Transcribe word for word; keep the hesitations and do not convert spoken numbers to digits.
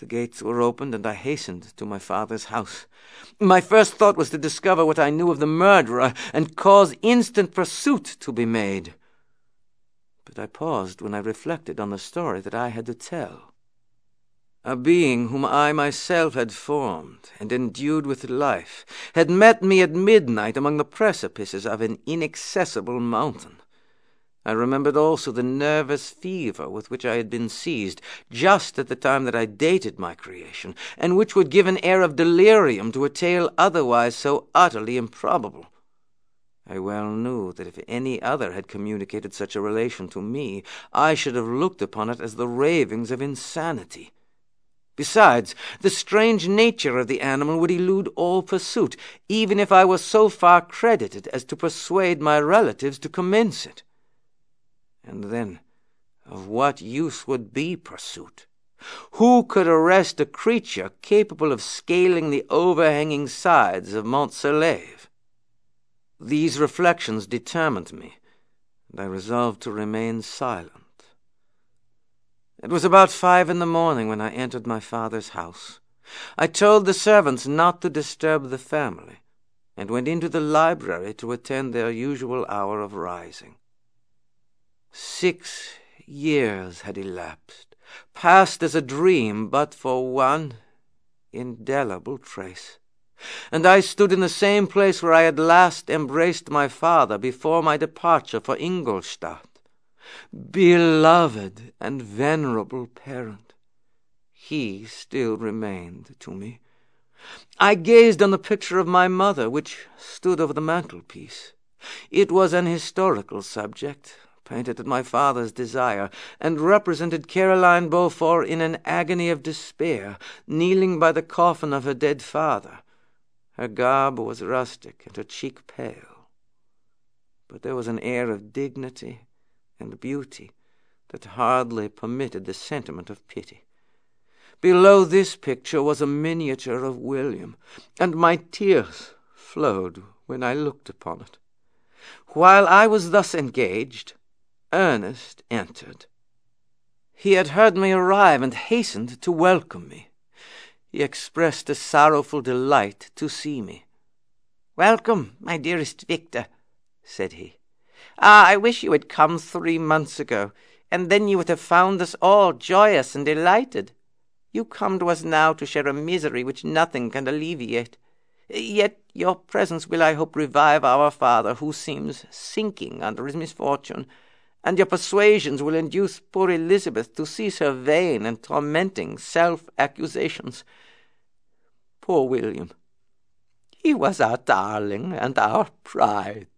The gates were opened, and I hastened to my father's house. My first thought was to discover what I knew of the murderer, and cause instant pursuit to be made. But I paused when I reflected on the story that I had to tell. A being whom I myself had formed and endued with life had met me at midnight among the precipices of an inaccessible mountain. I remembered also the nervous fever with which I had been seized just at the time that I dated my creation, and which would give an air of delirium to a tale otherwise so utterly improbable. I well knew that if any other had communicated such a relation to me, I should have looked upon it as the ravings of insanity. Besides, the strange nature of the animal would elude all pursuit, even if I were so far credited as to persuade my relatives to commence it. And then, of what use would be pursuit? Who could arrest a creature capable of scaling the overhanging sides of Mont Salève? These reflections determined me, and I resolved to remain silent. It was about five in the morning when I entered my father's house. I told the servants not to disturb the family, and went into the library to attend their usual hour of rising. Six years had elapsed, passed as a dream but for one indelible trace, and I stood in the same place where I had last embraced my father before my departure for Ingolstadt. Beloved and venerable parent, he still remained to me. I gazed on the picture of my mother, which stood over the mantelpiece. It was an historical subject, painted at my father's desire, and represented Caroline Beaufort in an agony of despair, kneeling by the coffin of her dead father. Her garb was rustic, and her cheek pale, but there was an air of dignity and beauty that hardly permitted the sentiment of pity. Below this picture was a miniature of William, and my tears flowed when I looked upon it. While I was thus engaged, Ernest entered. He had heard me arrive and hastened to welcome me. He expressed a sorrowful delight to see me. "Welcome, my dearest Victor," said he. "Ah, I wish you had come three months ago, and then you would have found us all joyous and delighted. You come to us now to share a misery which nothing can alleviate. Yet your presence will, I hope, revive our father, who seems sinking under his misfortune, and your persuasions will induce poor Elizabeth to cease her vain and tormenting self-accusations. Poor William! He was our darling and our pride.